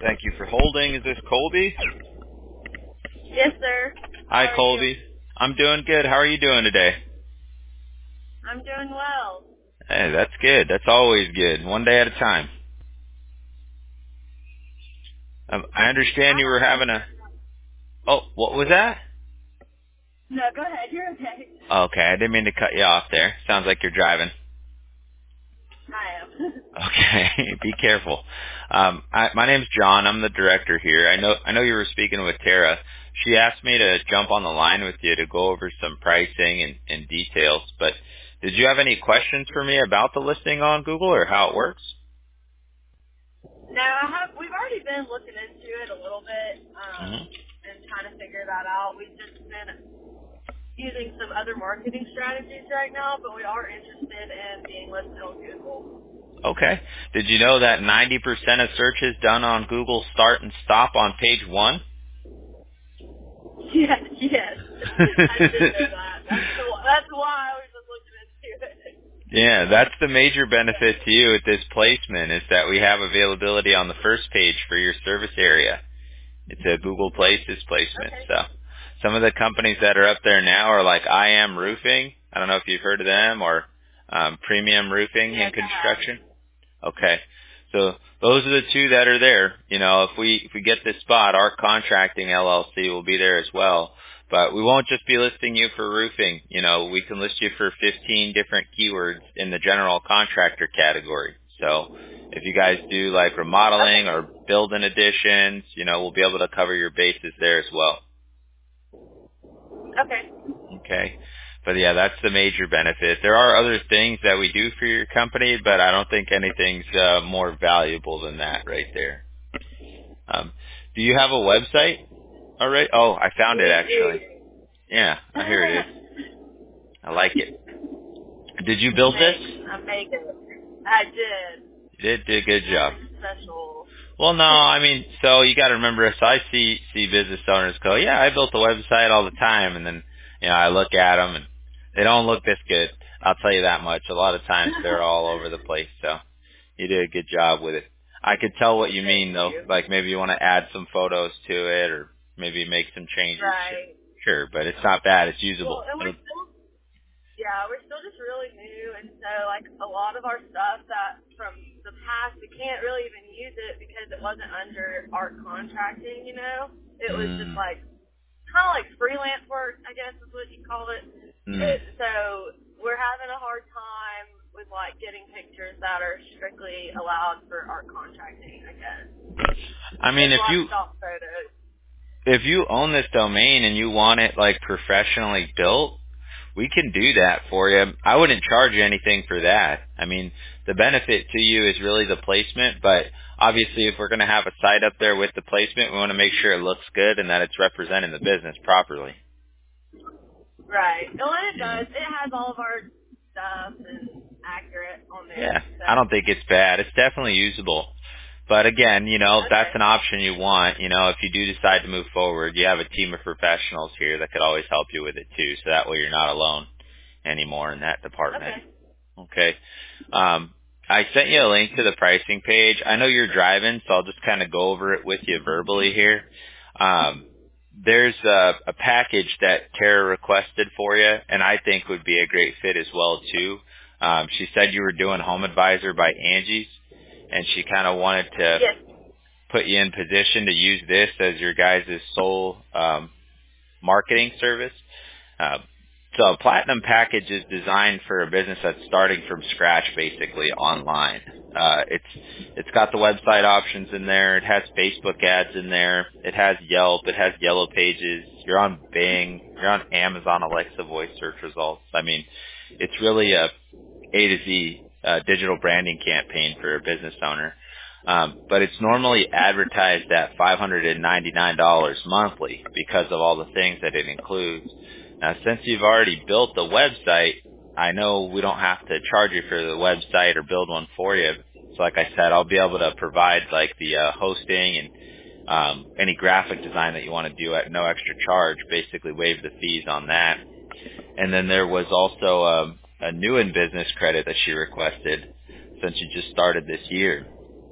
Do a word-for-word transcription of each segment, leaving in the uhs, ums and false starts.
Thank you for holding. Is this Colby? Yes, sir. Hi, How are Colby. you? I'm doing good. How are you doing today? I'm doing well. Hey, that's good. That's always good. One day at a time. Um, I understand you were having a... Oh, what was that? No, go ahead. You're okay. Okay, I didn't mean to cut you off there. Sounds like you're driving. I am. Okay, be careful. Um, I, my name's John. I'm the director here. I know. I know you were speaking with Tara. She asked me to jump on the line with you to go over some pricing and, and details. But did you have any questions for me about the listing on Google or how it works? No, I have. We've already been looking into it a little bit um, hmm and trying to figure that out. We've just been using some other marketing strategies right now, but we are interested in being listed on Google. Okay. Did you know that ninety percent of searches done on Google start and stop on page one? Yes, yes. I did know that. That's the, that's why I was just looking into it. Yeah, that's the major benefit to you at this placement is that we have availability on the first page for your service area. It's a Google Places placement. Okay. So some of the companies that are up there now are like I Am Roofing. I don't know if you've heard of them, or um, Premium Roofing and Yes, I have. Construction. Okay. So those are the two that are there. You know, if we if we get this spot, our contracting L L C will be there as well. But we won't just be listing you for roofing. You know, we can list you for fifteen different keywords in the general contractor category. So if you guys do like remodeling Okay. or building additions, you know, we'll be able to cover your bases there as well. Okay. Okay. But yeah, that's the major benefit. There are other things that we do for your company, but I don't think anything's uh, more valuable than that right there. Um, do you have a website? All right. Oh, I found it We actually. do. Yeah, uh, here it is. I like it. Did you build this? Thanks. I made it. I did. You did. Did a good job. Nothing special. Well, no, I mean, so you got to remember. So I see see business owners go, yeah, I built a website all the time, and then you know I look at them and they don't look this good. I'll tell you that much. A lot of times they're all over the place. So you did a good job with it. I could tell what you Thank mean though. you. Like maybe you want to add some photos to it, or maybe make some changes. Right. Sure, but it's not bad. It's Well, usable. and we're It'll, still, yeah, we're still just really new, and so like a lot of our stuff that from the past, we can't really even use it because it wasn't under art contracting. You know, it was just mm, like kind of like freelance work, I guess is what you call it. mm. it. So we're having a hard time with like getting pictures that are strictly allowed for art contracting, I guess. I mean, Just a if lot of you stock photos. if you own this domain and you want it like professionally built, we can do that for you. I wouldn't charge you anything for that. I mean, the benefit to you is really the placement, but obviously if we're going to have a site up there with the placement, we want to make sure it looks good and that it's representing the business properly. Right. No, and it You know? does. It has all of our stuff and accurate on there. Yeah, So I don't think it's bad. It's definitely usable. But again, you know, if that's okay. an option you want, you know, if you do decide to move forward, you have a team of professionals here that could always help you with it too. So that way you're not alone anymore in that department. Okay. Okay. Um, I sent you a link to the pricing page. I know you're driving, so I'll just kind of go over it with you verbally here. Um, there's a, a package that Tara requested for you, and I think would be a great fit as well too. Um, she said you were doing Home Advisor by Angie's, and she kind of wanted to Yes. put you in position to use this as your guys' sole um, marketing service. Uh, so a platinum package is designed for a business that's starting from scratch, basically online. Uh, it's it's got the website options in there. It has Facebook ads in there. It has Yelp. It has Yellow Pages. You're on Bing. You're on Amazon Alexa voice search results. I mean, it's really a A to Z uh, digital branding campaign for a business owner. Um, but it's normally advertised at five hundred ninety-nine dollars monthly because of all the things that it includes. Now, since you've already built the website, I know we don't have to charge you for the website or build one for you. So like I said, I'll be able to provide like the uh, hosting and um, any graphic design that you want to do at no extra charge, basically waive the fees on that. And then there was also um, a new in business credit that she requested since you just started this year.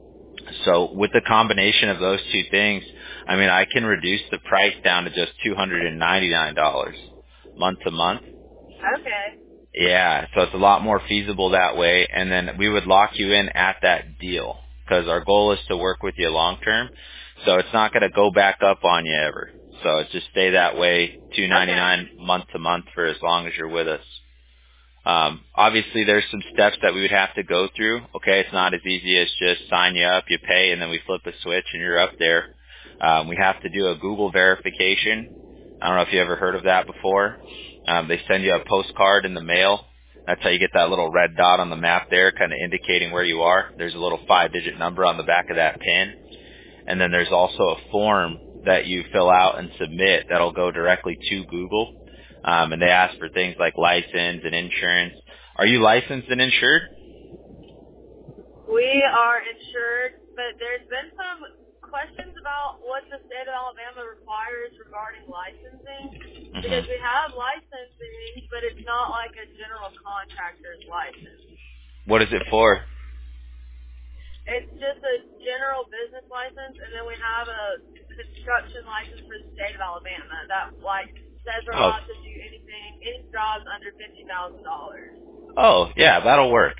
So with the combination of those two things, I mean, I can reduce the price down to just two hundred ninety-nine dollars month to month. Okay. Yeah, so it's a lot more feasible that way, and then we would lock you in at that deal because our goal is to work with you long term. So it's not going to go back up on you ever. So it's just stay that way, two ninety-nine Okay. month to month for as long as you're with us. Um, obviously, there's some steps that we would have to go through. Okay, it's not as easy as just sign you up, you pay, and then we flip a switch and you're up there. Um, we have to do a Google verification. I don't know if you ever heard of that before. Um, they send you a postcard in the mail. That's how you get that little red dot on the map there, kind of indicating where you are. There's a little five-digit number on the back of that pin. And then there's also a form that you fill out and submit that'll go directly to Google. Um, and they ask for things like license and insurance. Are you licensed and insured? We are insured, but there's been some questions about what the state of Alabama requires regarding licensing. Mm-hmm. Because we have licensing, but it's not like a general contractor's license. What is it for? It's just a general business license, and then we have a construction license for the state of Alabama that, like, says we're Oh. allowed to do anything, any jobs under fifty thousand dollars. Oh, yeah, that'll work.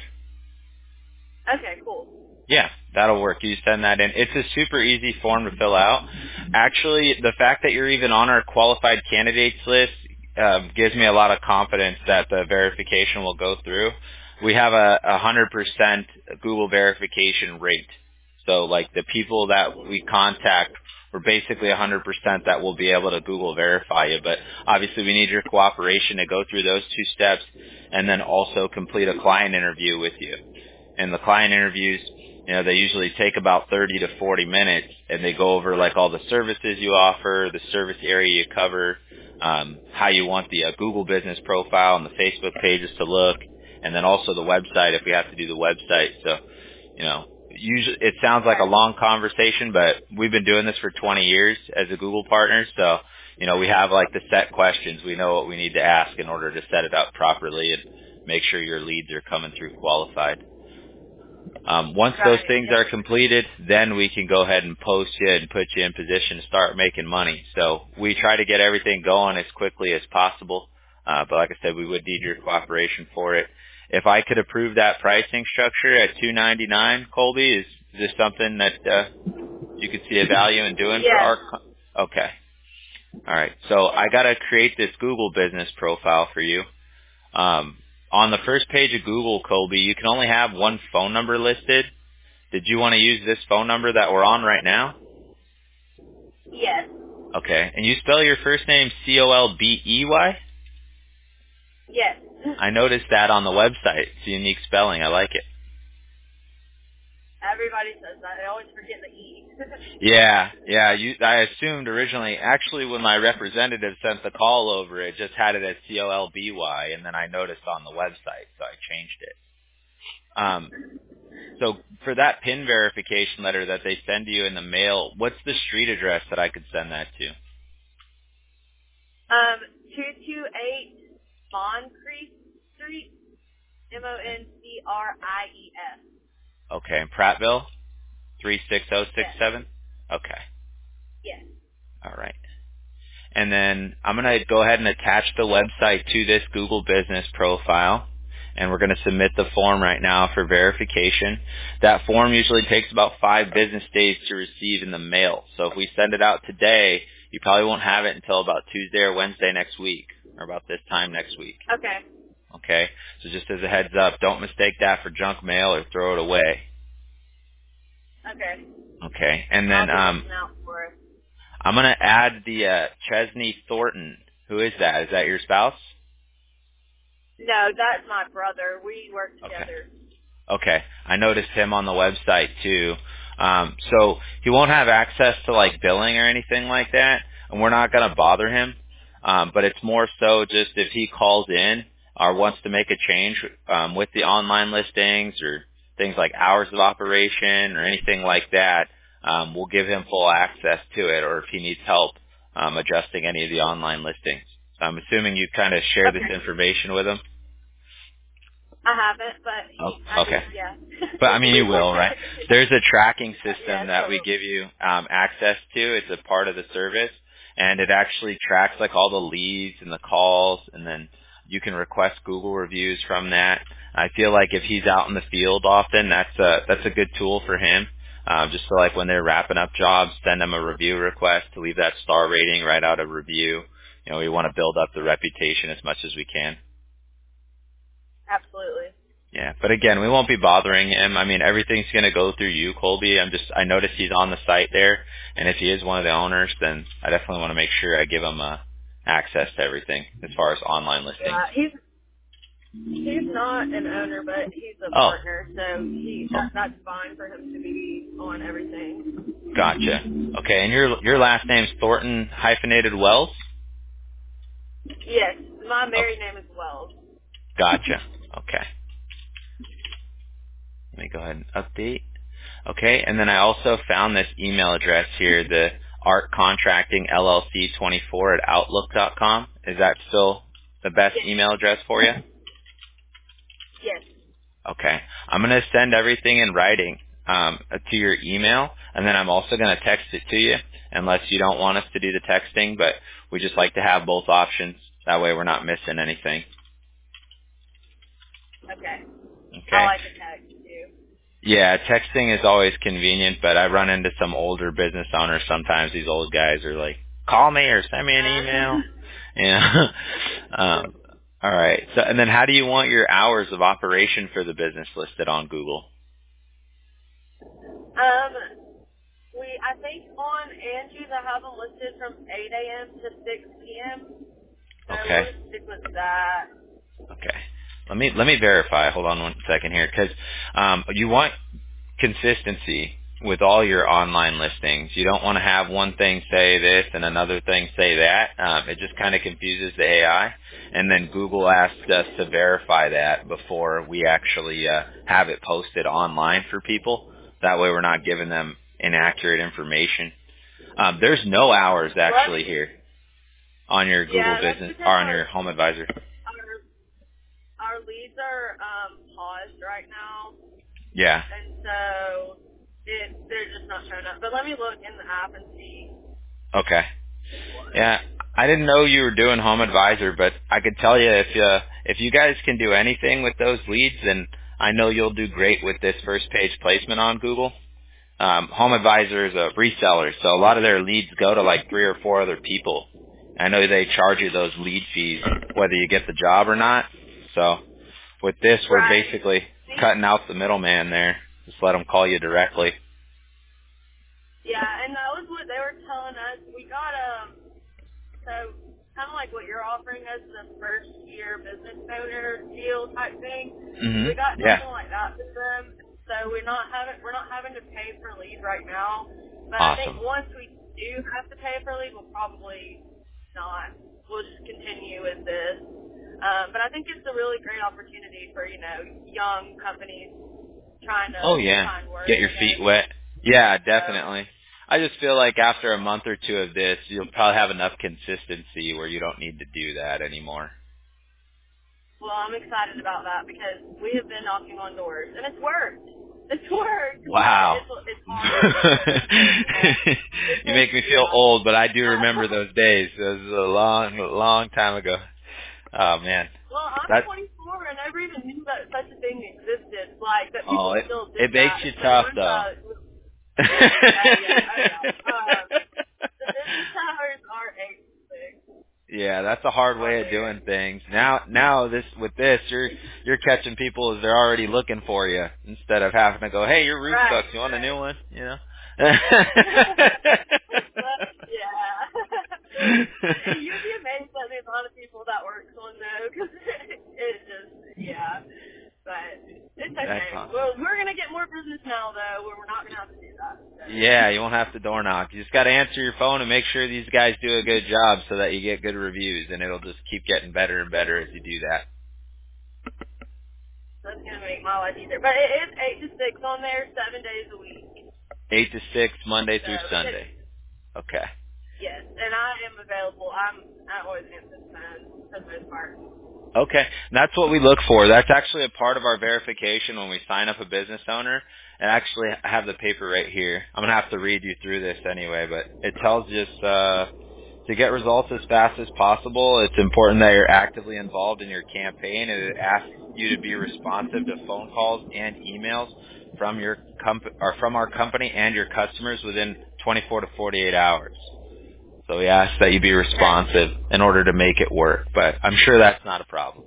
Okay, cool. Yeah, that'll work. You send that in. It's a super easy form to fill out. Actually, the fact that you're even on our qualified candidates list um, gives me a lot of confidence that the verification will go through. We have a one hundred percent Google verification rate. So, like, the people that we contact, we're basically one hundred percent that we'll be able to Google verify you. But obviously, we need your cooperation to go through those two steps and then also complete a client interview with you. And the client interviews, you know, they usually take about thirty to forty minutes, and they go over, like, all the services you offer, the service area you cover, um, how you want the uh, Google business profile and the Facebook pages to look, and then also the website if we have to do the website. So, you know, usually it sounds like a long conversation, but we've been doing this for twenty years as a Google partner. So, you know, we have like the set questions. We know what we need to ask in order to set it up properly and make sure your leads are coming through qualified. Um, once Right. those things are completed, then we can go ahead and post you and put you in position to start making money. So we try to get everything going as quickly as possible. Uh, but like I said, we would need your cooperation for it. If I could approve that pricing structure at two ninety-nine, Colby, is this something that uh, you could see a value in doing Yes. for our? Co- okay. All right. So I got to create this Google business profile for you. Um, on the first page of Google, Colby, you can only have one phone number listed. Did you want to use this phone number that we're on right now? Yes. Okay. And you spell your first name C O L B E Y? Yes. I noticed that on the website. It's a unique spelling. I like it. Everybody says that. I always forget the E. Yeah, yeah. You, I assumed originally, actually, when my representative sent the call over, it just had it as C O L B Y, and then I noticed on the website, so I changed it. Um, so for that PIN verification letter that they send you in the mail, what's the street address that I could send that to? um, two two eight Moncrief Street, M O N C R I E S. Okay, in Prattville, three six zero six seven? Okay, Yes. all right. And then I'm going to go ahead and attach the website to this Google business profile. And we're going to submit the form right now for verification. That form usually takes about five business days to receive in the mail. So if we send it out today, you probably won't have it until about Tuesday or Wednesday next week, or about this time next week. Okay. Okay? So just as a heads up, don't mistake that for junk mail or throw it away. Okay. Okay? And then I'll be um, looking out for it. I'm going to add the uh, Chesney Thornton. Who is that? Is that your spouse? No, that's my brother. We work together. Okay. Okay. I noticed him on the website too. Um, so he won't have access to like billing or anything like that, and we're not going to bother him. Um, but it's more so just if he calls in or wants to make a change um, with the online listings or things like hours of operation or anything like that, um, we'll give him full access to it. Or if he needs help um, adjusting any of the online listings. So I'm assuming you kind of share this Okay. information with him. I haven't, but he, Oh, I okay. do, yeah. But I mean, you will, right? There's a tracking system yeah, that we give you um, access to. It's a part of the service, and it actually tracks like all the leads and the calls, and then you can request Google reviews from that. I feel like if he's out in the field often, that's a that's a good tool for him. Um, just so like when they're wrapping up jobs, send them a review request to leave that star rating, write out a review. You know, we want to build up the reputation as much as we can. Absolutely. Yeah, but again, we won't be bothering him. I mean, everything's going to go through you, Colby. I'm just, I noticed he's on the site there, and if he is one of the owners, then I definitely want to make sure I give him uh, access to everything as far as online listings. Yeah, he's he's not an owner, but he's a Oh, partner, so he that, that's fine for him to be on everything. gotcha. Okay, and your your last name's Thornton hyphenated Wells? Yes, my married Okay, name is Wells. gotcha. Okay, let me go ahead and update. Okay, and then I also found this email address here, the art contracting L L C twenty-four at outlook dot com. Is that still the best Yes. email address for you? Yes. Okay. I'm going to send everything in writing um, to your email, and then I'm also going to text it to you, unless you don't want us to do the texting, but we just like to have both options. That way we're not missing anything. Okay. I Okay? like a text too. Yeah, texting is always convenient, but I run into some older business owners sometimes. These old guys are like, call me or send me an email. Uh, You know? um, all right. So, and then how do you want your hours of operation for the business listed on Google? um, we I think on Angie's I have them listed from eight a.m. to six p.m. So we'll Okay. just stick with that. Okay. Let me let me verify. Hold on one second here, because um, you want consistency with all your online listings. You don't want to have one thing say this and another thing say that. Um, it just kind of confuses the A I. And then Google asked us to verify that before we actually uh, have it posted online for people. That way we're not giving them inaccurate information. Um, there's no hours What? actually here on your Google Yeah, that's business because or on our your Home Advisor. our our leads are um paused right now, Yeah. and so it they're just not showing up. But let me look in the app and see. Okay. Yeah, I didn't know you were doing Home Advisor, but I could tell you if uh, if you guys can do anything with those leads, then I know you'll do great with this first page placement on Google. Um, Home Advisor is a reseller, so a lot of their leads go to like three or four other people. I know they charge you those lead fees whether you get the job or not. So with this, we're Right. basically See? cutting out the middleman there. Just let them call you directly. Yeah, and that was what they were telling us. We got um so kind of like what you're offering us, the first year business owner deal type thing. hmm We got Yeah. something like that with them. So we're not having we're not having to pay per lead right now. But I think Awesome. once we do have to pay per lead, we'll probably not. We'll just continue with this. Um, but I think it's a really great opportunity for you know young companies trying to Oh yeah. find work. Get your I feet guess. wet. Yeah, So, definitely. I just feel like after a month or two of this, you'll probably have enough consistency where you don't need to do that anymore. well, I'm excited about that because we have been knocking on doors and it's worked. It's worked, but Wow. it's it's hard. Yeah. It You takes make me feel yeah. old, but I do remember those days. It was a long, long time ago. Oh man. Well, I'm That twenty-four and I never even knew that such a thing existed. Like that oh, people it still it did makes that. you So tough once though. I, oh yeah, oh yeah. Um, the business hours are eight to six Yeah, that's a hard on way of there. doing things. Now, now this with this, you're you're catching people as they're already looking for you instead of having to go, "Hey, your roof Right, sucks. You want a new right. one?" You know. But, yeah. You'd be amazed at the amount of people that works on there because it, it just, yeah. But it's That's okay. awesome. Well, we're going to get more business now, though, where we're not going to have to do that. So. Yeah, you won't have to door knock. You just got to answer your phone and make sure these guys do a good job so that you get good reviews, and it'll just keep getting better and better as you do that. That's going to make my life easier. But it is eight to six on there, seven days a week. Eight to six, Monday So, through because, Sunday. Okay. yes, and I am available. I'm, I always answer the phone for the most part. Okay, and that's what we look for. That's actually a part of our verification when we sign up a business owner. And actually, I have the paper right here. I'm gonna have to read you through this anyway, but it tells us uh, to get results as fast as possible. It's important that you're actively involved in your campaign, and it asks you to be responsive to phone calls and emails from your comp- or from our company and your customers within twenty-four to forty-eight hours. So we ask that you be responsive in order to make it work, but I'm sure that's not a problem.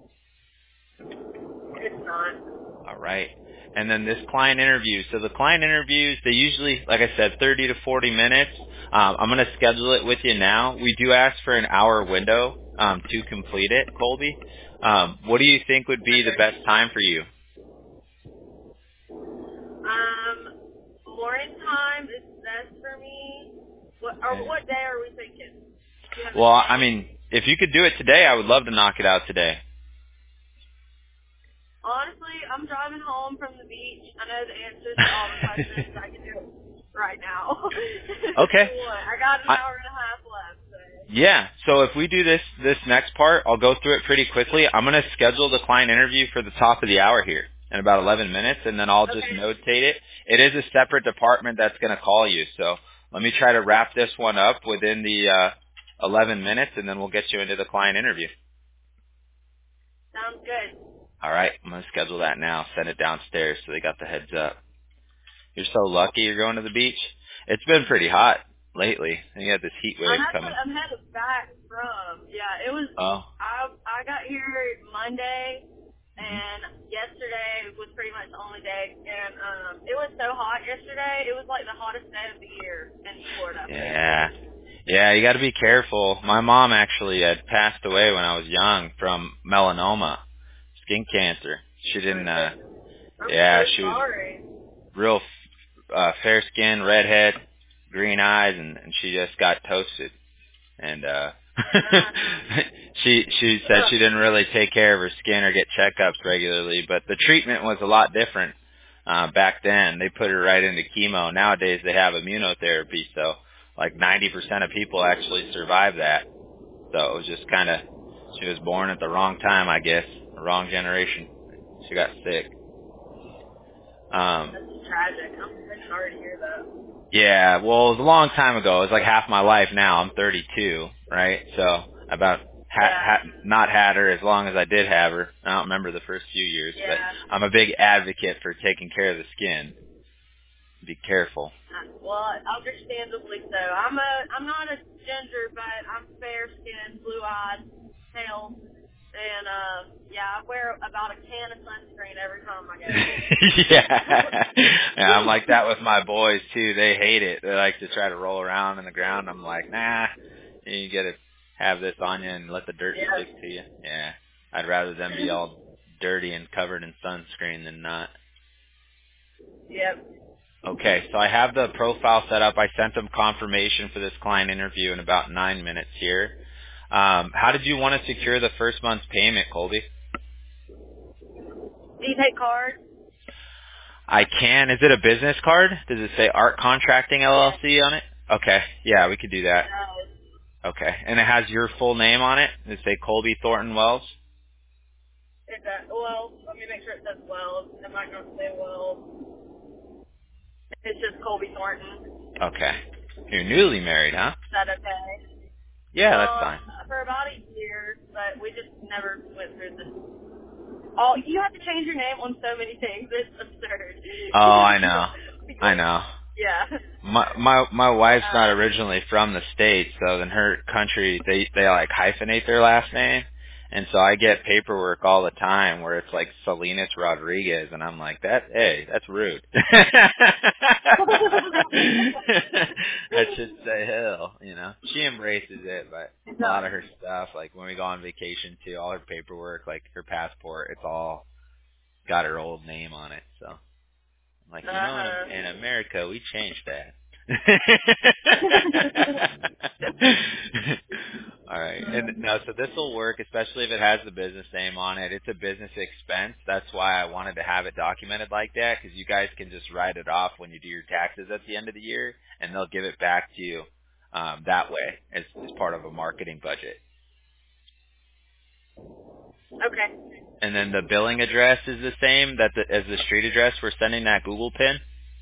It's not. All right. And then this client interview. So the client interviews, they usually, like I said, thirty to forty minutes. Um, I'm going to schedule it with you now. We do ask for an hour window um, to complete it, Colby. Um, what do you think would be the best time for you? Um, morning time is best for me. What, or Okay. what day are we thinking? Do you have a Well, day? I mean, if you could do it today, I would love to knock it out today. Honestly, I'm driving home from the beach. I know the answers to all the questions. I can do it right now. Okay. What? I got an I, hour and a half left. So. Yeah. So if we do this this next part, I'll go through it pretty quickly. I'm going to schedule the client interview for the top of the hour here in about eleven minutes, and then I'll just Okay. notate it. It is a separate department that's going to call you. So let me try to wrap this one up within the uh, eleven minutes, and then we'll get you into the client interview. Sounds good. All right. I'm going to schedule that now. Send it downstairs so they got the heads up. You're so lucky you're going to the beach. It's been pretty hot lately, and you had this heat I'm wave actually coming. I'm headed back from yeah. It was Oh. I I got here Monday, Mhm. and yesterday was pretty much the only day. And um, it was so hot yesterday. It was like the hottest day of the year in Florida. Yeah. Yeah, you got to be careful. My mom actually had passed away when I was young from melanoma, skin cancer. She didn't, uh, Okay. I'm so yeah, she was sorry. real uh, fair skin, redhead, green eyes, and, and she just got toasted. And, uh, Uh, she, she said she didn't really take care of her skin or get checkups regularly, but the treatment was a lot different. Uh, back then, they put her right into chemo. Nowadays, they have immunotherapy, so like ninety percent of people actually survive that. So it was just kind of, she was born at the wrong time, I guess, the wrong generation. She got sick. Um, that's tragic. I'm so sorry to hear that. yeah, well, it was a long time ago. It was like half my life now. I'm thirty-two, right? So about ha- Yeah. ha- not had her as long as I did have her. I don't remember the first few years, but Yeah. I'm a big advocate for taking care of the skin. Be careful. Well, understandably so. I'm a I'm not a ginger, but I'm fair skinned, blue eyed, pale, and uh, yeah, I wear about a can of sunscreen every time I yeah. yeah, I'm go. like that with my boys too. They hate it. They like to try to roll around in the ground. I'm like, nah, you gotta have this on you and let the dirt Yeah. stick to you. Yeah, I'd rather them be all dirty and covered in sunscreen than not. Yep. Okay, so I have the profile set up. I sent them confirmation for this client interview in about nine minutes here. Um, how did you want to secure the first month's payment, Colby? Do you take cards? I can. Is it a business card? Does it say Art Contracting Yes. L L C on it? Okay. Yeah, we could do It that. does. Okay. And it has your full name on it? Does it say Colby Thornton Wells? It does. Well, let me make sure it says Wells. It might not say Wells. It's just Colby Thornton. Okay. You're newly married, huh? Is that okay? Yeah, that's Um, fine. for about a year, but we just never went through this. Oh, you have to change your name on so many things. It's absurd. Oh, I know. I know. Yeah. My my my wife's not Um, originally from the States, so in her country they they like hyphenate their last name. And so I get paperwork all the time where it's like Salinas Rodriguez, and I'm like, that, hey, that's rude. I should say hell, you know. She embraces it, but a lot no. of her stuff, like when we go on vacation too, all her paperwork, like her passport, it's all got her old name on it. So I'm like, you know, in Uh-huh. in America, we changed that. All right. And no, so this will work, especially if it has the business name on it. It's a business expense. That's why I wanted to have it documented like that, because you guys can just write it off when you do your taxes at the end of the year, and they'll give it back to you um, that way as, as part of a marketing budget. Okay. And then the billing address is the same that the, as the street address we're sending that Google pin?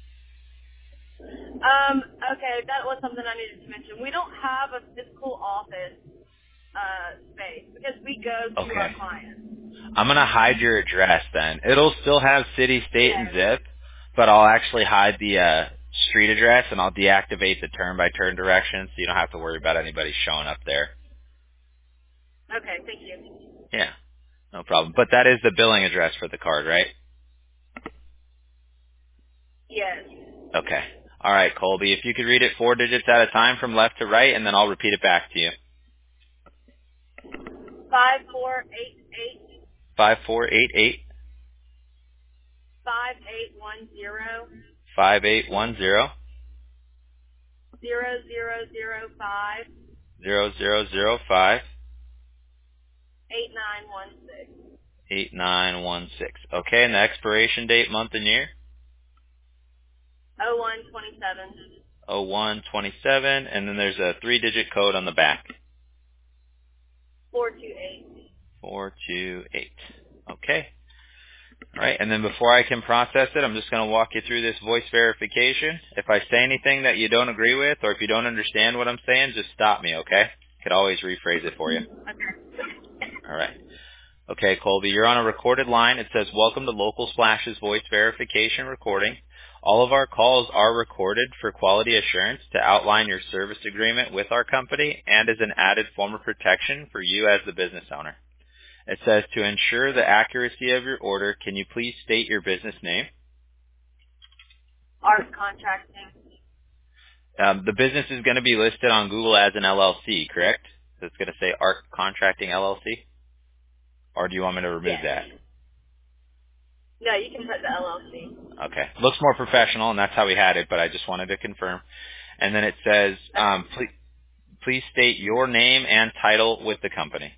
Um, okay, that was something I needed to mention. We don't have a physical office uh, space because we go to Okay. our clients. I'm going to hide your address then. It'll still have city, state, and Yes. zip, but I'll actually hide the uh, street address, and I'll deactivate the turn-by-turn directions so you don't have to worry about anybody showing up there. Okay, thank you. Yeah, no problem. But that is the billing address for the card, right? Yes. Okay. All right, Colby, if you could read it four digits at a time from left to right, and then I'll repeat it back to you. Five four eight eight Five four eight eight five eight one zero five eight one zero zero zero zero five zero zero zero five eight nine one six. eight nine one six. Okay, and the expiration date, month, and year? Oh one twenty seven. oh one twenty-seven, and then there's a three-digit code on the back. Four two eight. four two eight. Okay. All right, and then before I can process it, I'm just going to walk you through this voice verification. If I say anything that you don't agree with, or if you don't understand what I'm saying, just stop me, okay? Could always rephrase it for you. Okay. All right. Okay, Colby, you're on a recorded line. It says, welcome to Local Splash's voice verification recording. All of our calls are recorded for quality assurance to outline your service agreement with our company and as an added form of protection for you as the business owner. It says, to ensure the accuracy of your order, can you please state your business name? Art contracting. Um, the business is going to be listed on Google as an L L C, correct? So it's going to say Art Contracting L L C? Or do you want me to remove Yes. that? No, you can put the L L C. Okay. Looks more professional, and that's how we had it, but I just wanted to confirm. And then it says, um, please, please state your name and title with the company.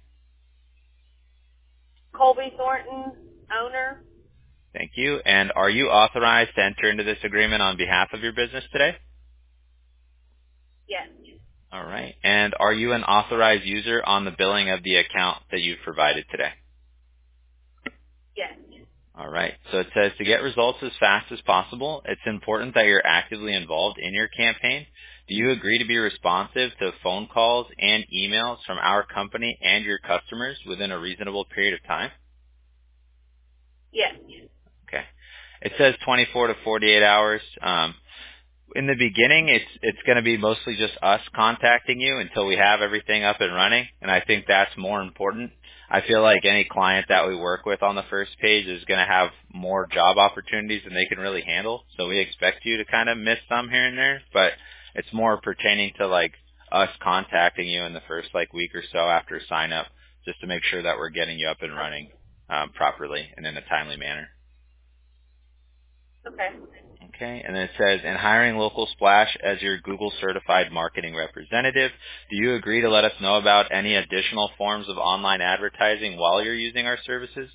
Colby Thornton, owner. Thank you. And are you authorized to enter into this agreement on behalf of your business today? Yes. All right. And are you an authorized user on the billing of the account that you've provided today? Yes. All right. So it says to get results as fast as possible, it's important that you're actively involved in your campaign. Do you agree to be responsive to phone calls and emails from our company and your customers within a reasonable period of time? Yes. Okay. It says twenty-four to forty-eight hours. Um, in the beginning, it's it's going to be mostly just us contacting you until we have everything up and running, and I think that's more important. I feel like any client that we work with on the first page is going to have more job opportunities than they can really handle, so we expect you to kind of miss some here and there, but it's more pertaining to like us contacting you in the first like week or so after sign up, just to make sure that we're getting you up and running um, properly and in a timely manner. Okay. Okay, and then it says, in hiring Local Splash as your Google certified marketing representative, do you agree to let us know about any additional forms of online advertising while you're using our services?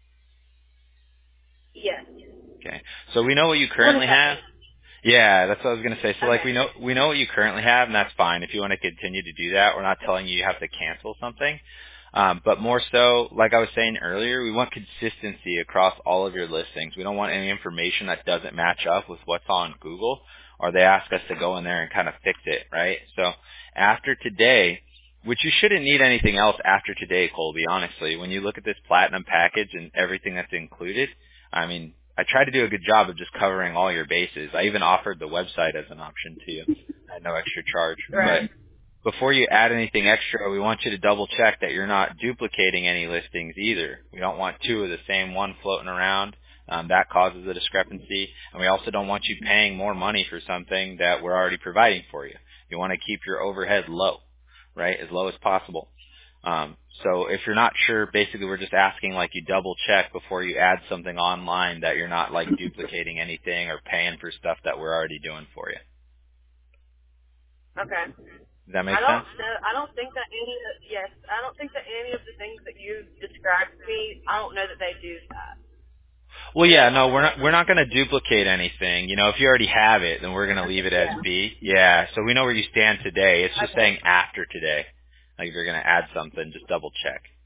Yes. Okay, so we know what you What currently does that have. mean? Yeah, that's what I was going to say. So like Okay. we know we know what you currently have, and that's fine. If you want to continue to do that, we're not telling you you have to cancel something. Um, but more so, like I was saying earlier, we want consistency across all of your listings. We don't want any information that doesn't match up with what's on Google, or they ask us to go in there and kind of fix it, right? So after today, which you shouldn't need anything else after today, Colby, honestly. When you look at this platinum package and everything that's included, I mean, I tried to do a good job of just covering all your bases. I even offered the website as an option to you at no extra charge. Right. But before you add anything extra, we want you to double check that you're not duplicating any listings either. We don't want two of the same one floating around. Um, that causes a discrepancy. And we also don't want you paying more money for something that we're already providing for you. You want to keep your overhead low, right, as low as possible. Um, so if you're not sure, basically we're just asking like you double check before you add something online that you're not like duplicating anything or paying for stuff that we're already doing for you. Okay. Does that make I don't sense? know. I don't think that any of yes. I don't think that any of the things that you described to me. I don't know that they do that. Well, yeah, no, we're not we're not going to duplicate anything. You know, if you already have it, then we're going to leave it as Yeah. B. Yeah, so we know where you stand today. It's just Okay. saying after today. Like if you're going to add something, just double check.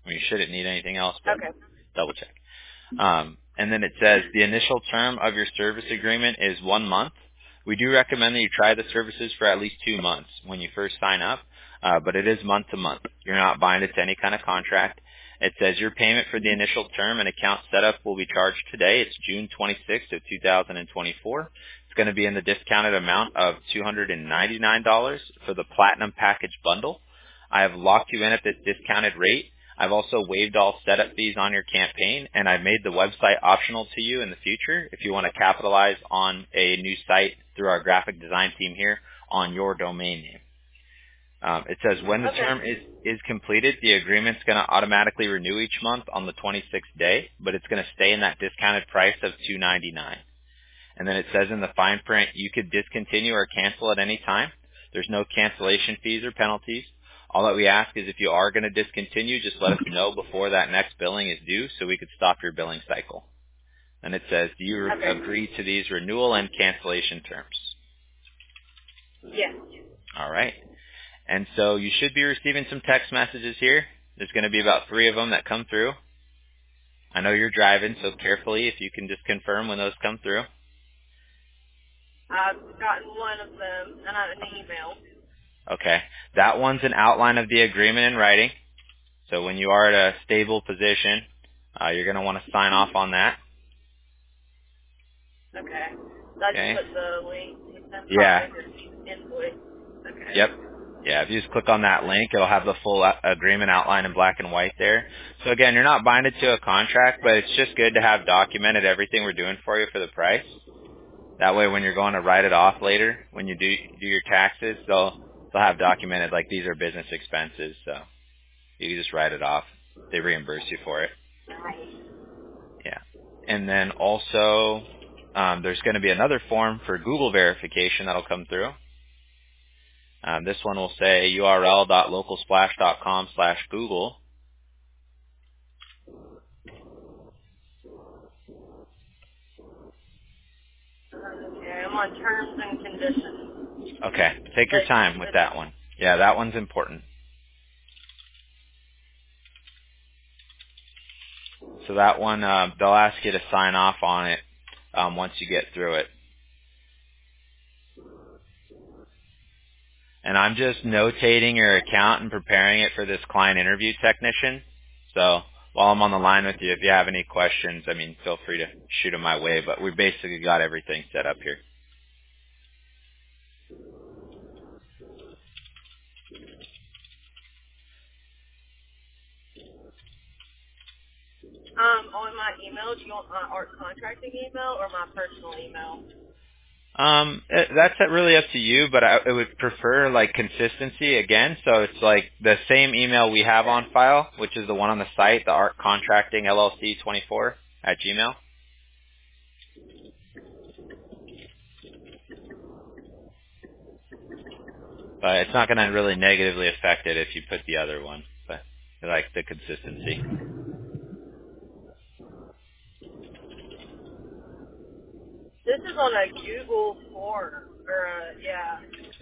I mean, you shouldn't need anything else, but Okay. double check. Um, and then it says the initial term of your service agreement is one month. We do recommend that you try the services for at least two months when you first sign up, uh, but it is month to month. You're not binded to any kind of contract. It says your payment for the initial term and account setup will be charged today. It's June twenty-sixth of two thousand twenty-four. It's going to be in the discounted amount of two hundred ninety-nine dollars for the Platinum Package Bundle. I have locked you in at this discounted rate. I've also waived all setup fees on your campaign, and I've made the website optional to you in the future if you want to capitalize on a new site through our graphic design team here on your domain name. Um, it says when the Okay. term is, is completed, the agreement's going to automatically renew each month on the twenty-sixth day, but it's going to stay in that discounted price of two hundred ninety-nine dollars. And then it says in the fine print, you could discontinue or cancel at any time. There's no cancellation fees or penalties. All that we ask is if you are going to discontinue, just let us know before that next billing is due so we could stop your billing cycle. And it says, do you Okay. agree to these renewal and cancellation terms? Yes. All right. And so you should be receiving some text messages here. There's going to be about three of them that come through. I know you're driving, so carefully if you can just confirm when those come through. I've gotten one of them, and I an email. Okay. That one's an outline of the agreement in writing. So when you are at a stable position, uh, you're going to want to sign off on that. Okay. So I Okay. just put the link. That's Yeah. invoice. Okay. Yep. Yeah, if you just click on that link, it'll have the full a- agreement outline in black and white there. So again, you're not binded to a contract, but it's just good to have documented everything we're doing for you for the price. That way when you're going to write it off later, when you do do your taxes, they'll they'll have documented like these are business expenses, so you can just write it off. They reimburse you for it. Yeah. And then also, um, there's going to be another form for Google verification that'll come through. Um, this one will say url.localsplash.com slash Google. Okay, I'm on terms and conditions. Okay. Take your time with that one. Yeah, that one's important. So that one, uh, they'll ask you to sign off on it um, once you get through it. And I'm just notating your account and preparing it for this client interview technician. So while I'm on the line with you, if you have any questions, I mean, feel free to shoot them my way. But we basically got everything set up here. Um, on my email, do you want my art contracting email or my personal email? Um, it, that's really up to you, but I, I would prefer like consistency again. So it's like the same email we have on file, which is the one on the site, the Art Contracting L L C twenty-four at Gmail. But it's not going to really negatively affect it if you put the other one. But I like the consistency. This is on a Google form, or a, yeah.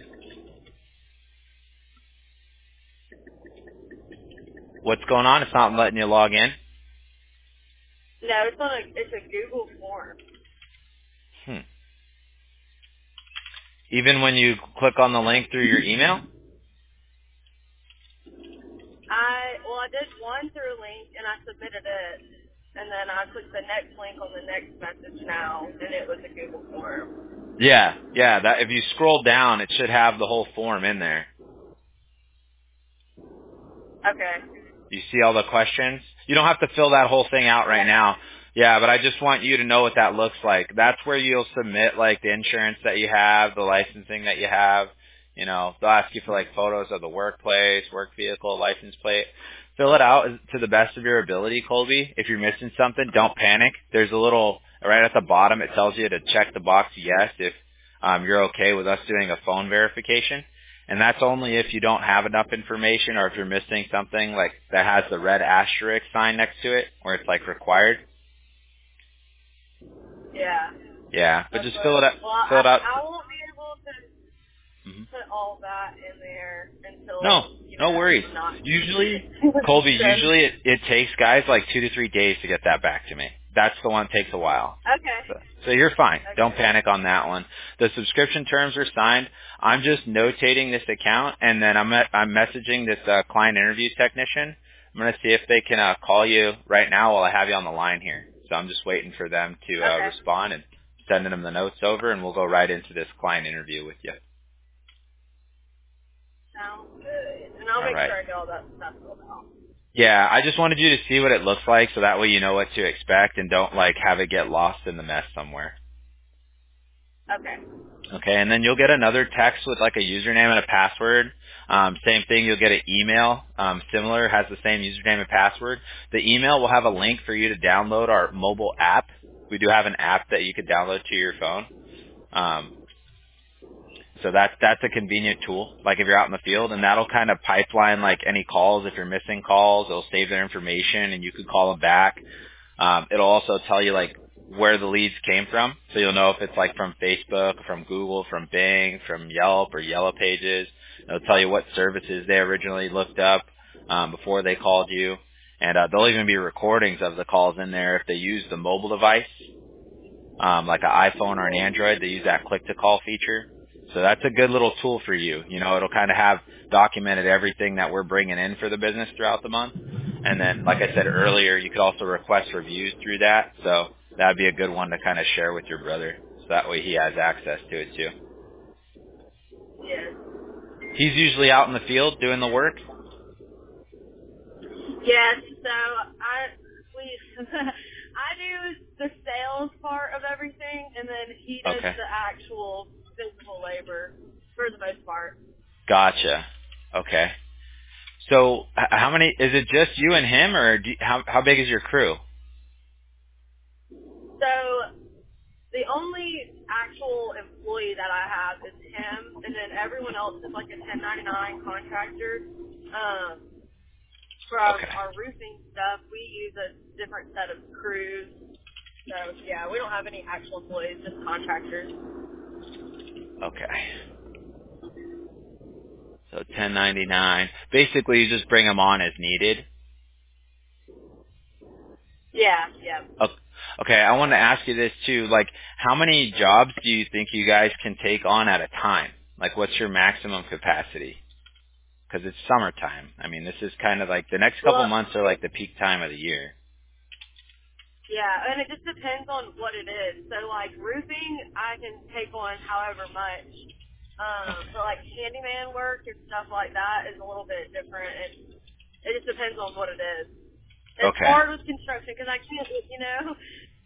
What's going on? It's not letting you log in. No, it's on a, it's a Google form. Hmm. Even when you click on the link through your email? I, well, I did one through a link, and I submitted it, and then I clicked the next link on the next message now, and it was a Google form. Yeah, yeah. That if you scroll down, it should have the whole form in there. Okay. You see all the questions? You don't have to fill that whole thing out right now. Yeah, but I just want you to know what that looks like. That's where you'll submit like the insurance that you have, the licensing that you have. You know, they'll ask you for like photos of the workplace, work vehicle, license plate. Fill it out to the best of your ability, Colby. If you're missing something, don't panic. There's a little, right at the bottom, it tells you to check the box yes if um, you're okay with us doing a phone verification. And that's only if you don't have enough information or if you're missing something like that has the red asterisk sign next to it where it's like required. Yeah. Yeah, but That's just what, fill it out. well, Fill it I, out. I won't be able to, Mm-hmm. put all that in there until, No, you no know, worries. not Usually, Colby, usually it, it takes guys like two to three days to get that back to me. That's the one that takes a while. Okay. So, so you're fine. Okay. Don't panic on that one. The subscription terms are signed. I'm just notating this account, and then I'm at, I'm messaging this uh, client interview technician. I'm going to see if they can uh, call you right now while I have you on the line here. So I'm just waiting for them to uh, Okay. respond and sending them the notes over, and we'll go right into this client interview with you. Sounds good. And I'll All make right. sure I get all that stuff filled out. Yeah, I just wanted you to see what it looks like so that way you know what to expect and don't like have it get lost in the mess somewhere. Okay. Okay, and then you'll get another text with like a username and a password. Um, same thing, you'll get an email, um, similar, has the same username and password. The email will have a link for you to download our mobile app. We do have an app that you could download to your phone. Um, So that's that's a convenient tool, like if you're out in the field, and that'll kind of pipeline like any calls. If you're missing calls, it'll save their information, and you could call them back. Um, it'll also tell you like where the leads came from, so you'll know if it's like from Facebook, from Google, from Bing, from Yelp or Yellow Pages. It'll tell you what services they originally looked up um, before they called you, and uh, there'll even be recordings of the calls in there if they use the mobile device, um, like an iPhone or an Android. They use that click-to-call feature. So that's a good little tool for you. You know, it'll kind of have documented everything that we're bringing in for the business throughout the month. And then, like I said earlier, you could also request reviews through that. So that'd be a good one to kind of share with your brother. So that way he has access to it too. Yes. He's usually out in the field doing the work. Yes. So I we I do the sales part of everything, and then he does Okay. the actual physical labor for the most part. Gotcha. Okay. So h- how many, is it just you and him, or do you, how, how big is your crew? So the only actual employee that I have is him, and then everyone else is like a ten ninety-nine contractor. Um, from Okay. our roofing stuff, we use a different set of crews. So yeah, we don't have any actual employees, just contractors. Okay. So ten ninety-nine. Basically, you just bring them on as needed. Yeah, yeah. O- Okay, I want to ask you this too. Like, how many jobs do you think you guys can take on at a time? Like, what's your maximum capacity? Because it's summertime. I mean, this is kind of like the next couple Well, months are like the peak time of the year. yeah, and it just depends on what it is. So like roofing, I can take on however much. Um, Okay. but like handyman work and stuff like that is a little bit different. It it just depends on what it is. It's Okay. hard with construction because I can't, you know.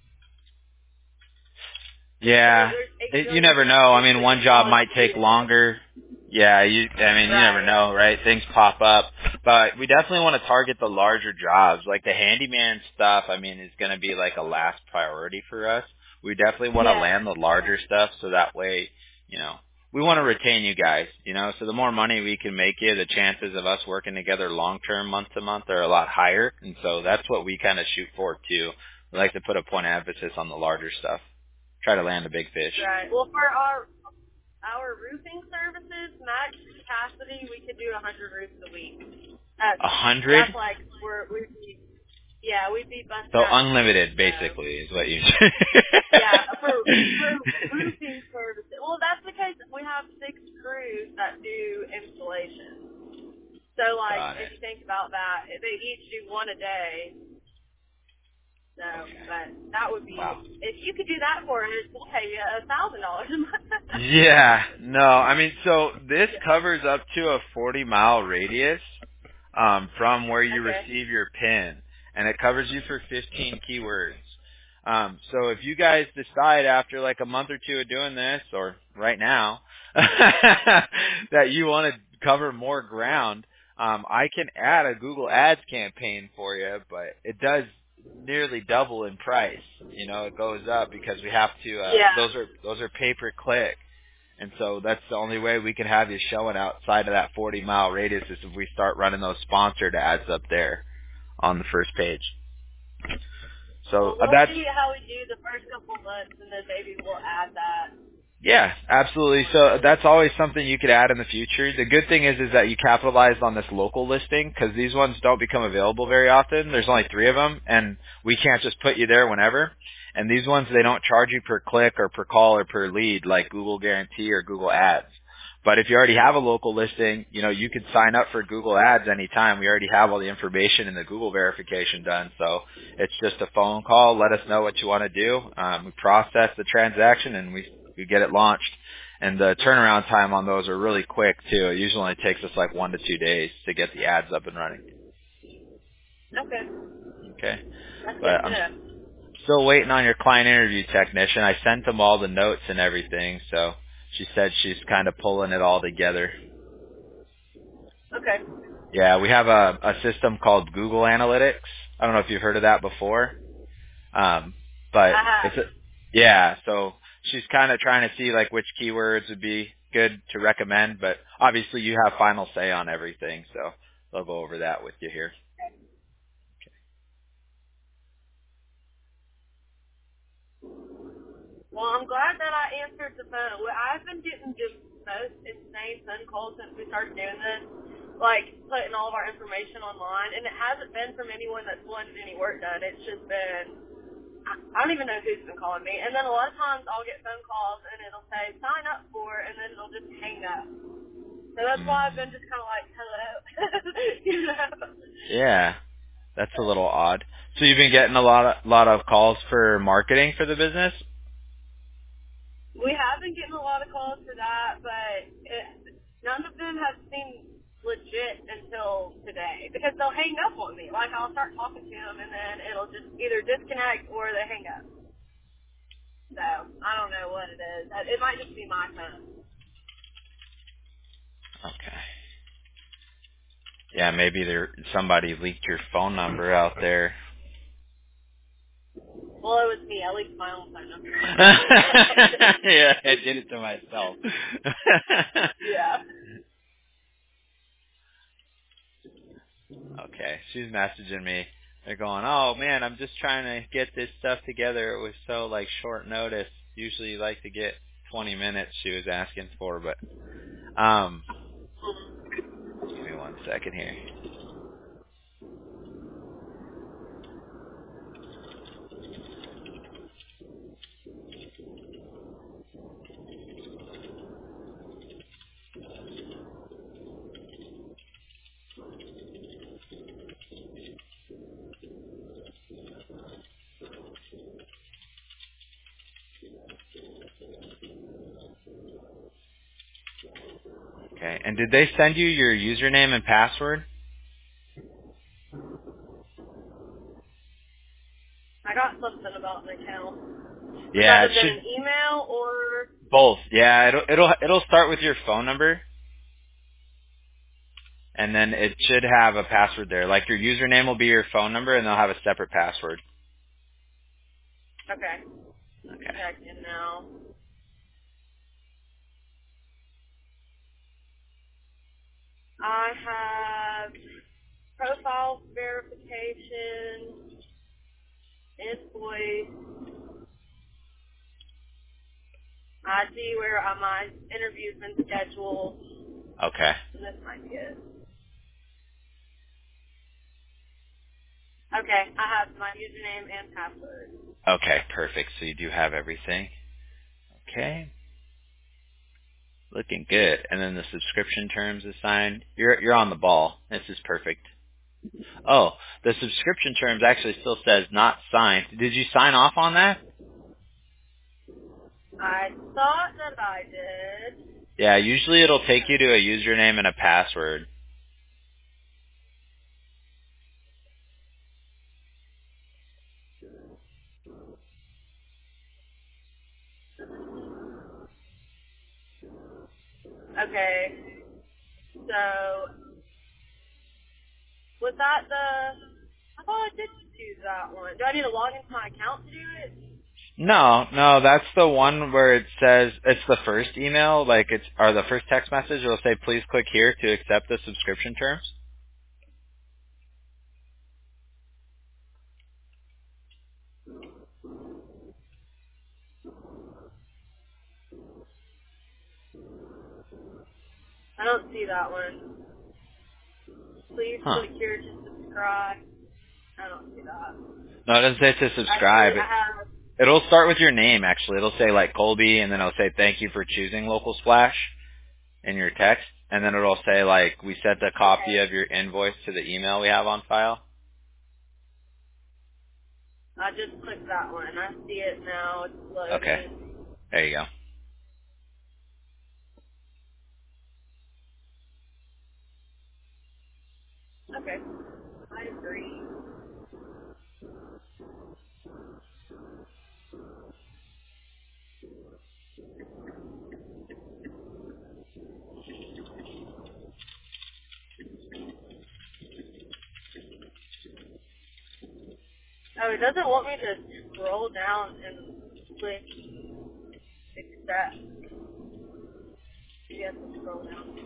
So Yeah, there's eight it, you million never know. I things mean, that one can job cause might take you. longer. Yeah, you. I mean, you never Right. know, right? Things pop up, but we definitely want to target the larger jobs, like the handyman stuff. I mean, is going to be like a last priority for us. We definitely want to Yeah. land the larger stuff, so that way, you know, we want to retain you guys. You know, so the more money we can make you, the chances of us working together long term, month to month, are a lot higher. And so that's what we kind of shoot for too. We like to put a point of emphasis on the larger stuff. Try to land a big fish. Right. Well, for our our roofing services, max capacity, we could do a hundred roofs a week. That's A hundred? that's like we're we'd be yeah we'd be busting So out. unlimited, So basically, is what you. yeah, for for roofing services. Well, that's because we have six crews that do installation. So like Got if it. you think about that, they each do one a day. So, Okay. but that would be Wow. if you could do that for us, we'll pay you a thousand dollars a month. Yeah. No, I mean, so this Yeah. covers up to a forty mile radius um, from where you Okay. receive your pin, and it covers you for fifteen keywords. Um, so if you guys decide after like a month or two of doing this, or right now, that you want to cover more ground, um, I can add a Google Ads campaign for you, but it does nearly double in price. You know, it goes up because we have to. Uh, Yeah. those are those are pay per click, and so that's the only way we can have you showing outside of that forty mile radius is if we start running those sponsored ads up there on the first page. So Well, uh, we'll that's see how we do the first couple months, and then maybe we'll add that. Yeah, absolutely. So that's always something you could add in the future. The good thing is, is that you capitalized on this local listing because these ones don't become available very often. There's only three of them, and we can't just put you there whenever. And these ones, they don't charge you per click or per call or per lead like Google Guarantee or Google Ads. But if you already have a local listing, you know, you could sign up for Google Ads anytime. We already have all the information and the Google verification done. So it's just a phone call. Let us know what you want to do. Um, we process the transaction and we, we get it launched. And the turnaround time on those are really quick too. It usually only takes us like one to two days to get the ads up and running. Okay. Okay. That's good But to I'm know. still waiting on your client interview technician. I sent them all the notes and everything. So she said she's kind of pulling it all together. Okay. Yeah, we have a, a system called Google Analytics. I don't know if you've heard of that before. Um, but I have. it's a, yeah, so she's kind of trying to see like which keywords would be good to recommend, but obviously you have final say on everything, so they'll go over that with you here. Well, I'm glad that I answered the phone. Well, I've been getting the most insane phone calls since we started doing this, like putting all of our information online, and it hasn't been from anyone that's wanted any work done. It's just been, I I don't even know who's been calling me. And then a lot of times I'll get phone calls and it'll say sign up for, and then it'll just hang up. So that's Mm. why I've been just kind of like, hello, you know. Yeah, that's a little odd. So you've been getting a lot of lot of calls for marketing for the business? We have been getting a lot of calls for that, but it, none of them have seemed legit until today because they'll hang up on me. Like I'll start talking to them and then it'll just either disconnect or they hang up. So I don't know what it is. It might just be my phone. Okay. Yeah, maybe there somebody leaked your phone number out there. Well, it was me. I leaked my own phone number. Yeah, I did it to myself. Yeah. Okay, she's messaging me. They're going, oh man, I'm just trying to get this stuff together. It was so like short notice. Usually you like to get twenty minutes she was asking for, but um, give me one second here. Okay, and did they send you your username and password? I got something about an account. Would that Yeah, it have been should an email or? both. Yeah, it'll it'll it'll start with your phone number, and then it should have a password there. Like your username will be your phone number, and they'll have a separate password. Okay. Okay. Checking now. I have profile verification, invoice, I see where uh, my interview's been scheduled. Okay. And this might be it. Okay, I have my username and password. Okay, perfect. So you do have everything. Okay. Looking good. And then the subscription terms assigned. You're you're on the ball. This is perfect. Oh, the subscription terms actually still says not signed. Did you sign off on that? I thought that I did. Yeah, usually it'll take you to a username and a password. Okay, so was that the? I thought I did choose that one. Do I need to log into my account to do it? No, no, that's the one where it says it's the first email, like it's or the first text message. It'll say please click here to accept the subscription terms. don't see that one. Please Huh. click here to subscribe. I don't see that. No, it doesn't say to subscribe. Actually, I have. It'll start with your name, actually. It'll say, like, Colby, and then it'll say, thank you for choosing Local Splash in your text. And then it'll say, like, we sent a copy Okay. of your invoice to the email we have on file. I just clicked that one. I see it now. It's Okay. loading. There you go. Okay. I agree. Oh, it doesn't want me to scroll down and click accept. You have to scroll down.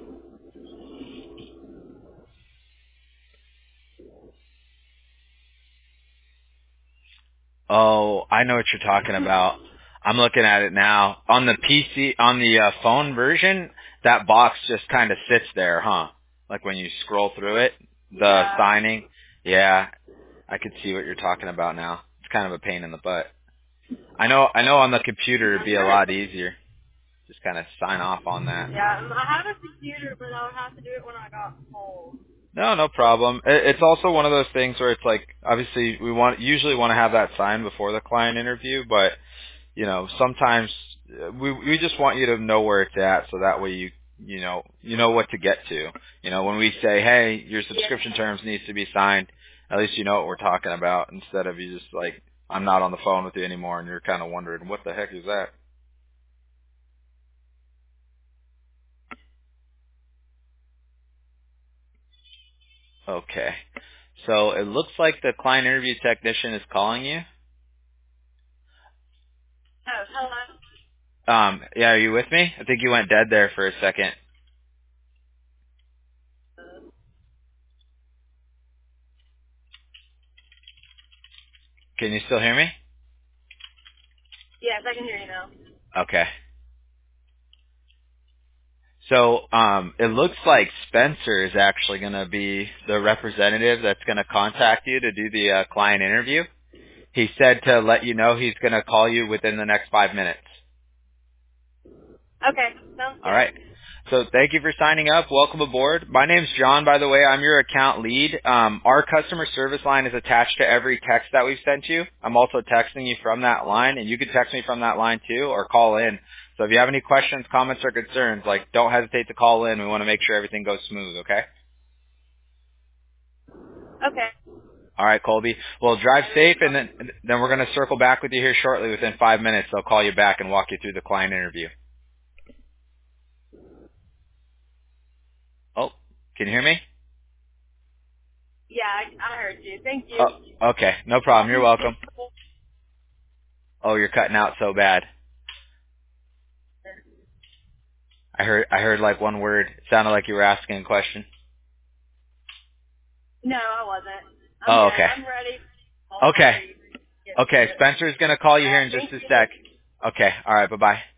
Oh, I know what you're talking about. I'm looking at it now. On the P C, on the uh, phone version, that box just kind of sits there, huh? Like when you scroll through it, the Yeah. signing. Yeah, I could see what you're talking about now. It's kind of a pain in the butt. I know, I know on the computer it'd I'm be a trying lot to, easier. Just kind of sign off on that. yeah, um, I have a computer, but I would have to do it when I got home. No, no problem. It- It's also one of those things where it's like, obviously we want, usually want to have that signed before the client interview, but you know, sometimes uh, we we just want you to know where it's at, so that way you you know you know what to get to. You know, when we say, hey, your Yeah. subscription terms needs to be signed, at least you know what we're talking about, instead of you just like, I'm not on the phone with you anymore, and you're kind of wondering what the heck is that. Okay, so it looks like the client interview technician is calling you. Oh, hello. Um, yeah, are you with me? I think you went dead there for a second. Can you still hear me? Yes, I can hear you now. Okay. So um, it looks like Spencer is actually going to be the representative that's going to contact you to do the uh, client interview. He said to let you know he's going to call you within the next five minutes. Okay, sounds All right. good. So thank you for signing up. Welcome aboard. My name's John, by the way. I'm your account lead. Um, our customer service line is attached to every text that we've sent you. I'm also texting you from that line, and you can text me from that line too or call in. So if you have any questions, comments, or concerns, like don't hesitate to call in. We want to make sure everything goes smooth, okay? Okay. All right, Colby. Well, drive safe, and then then we're going to circle back with you here shortly within five minutes. I'll call you back and walk you through the client interview. Oh, can you hear me? Yeah, I, I heard you. Thank you. Oh, okay. No problem. You're welcome. Oh, you're cutting out so bad. I heard I heard like one word. It sounded like you were asking a question. No, I wasn't. I'm Oh, good. okay. I'm ready. Okay. Whenever you get to Okay. it. Spencer's going to call you All here right, in just thank a you. sec. Okay. All right. Bye-bye.